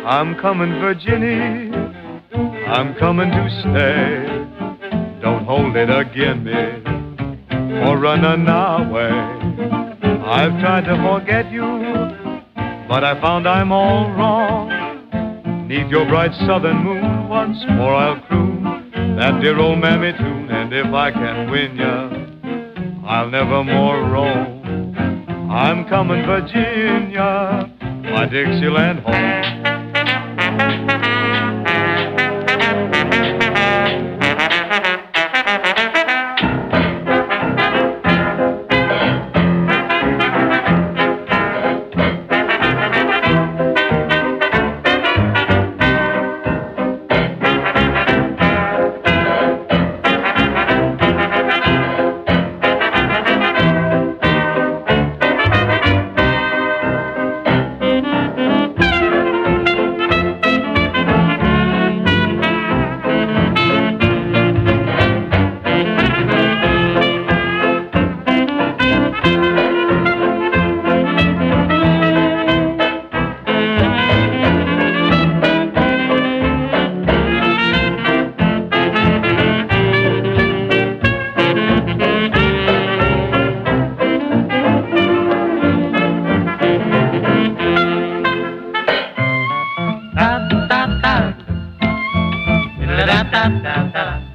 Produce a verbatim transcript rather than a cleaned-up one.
I'm coming, Virginie, I'm coming to stay. Don't hold it against me or run away. I've tried to forget you, but I found I'm all wrong. Neath your bright southern moon, once more I'll croon that dear old mammy tune. And if I can win ya, I'll never more roam. I'm coming, Virginia, my Dixieland home. Da da da da da da.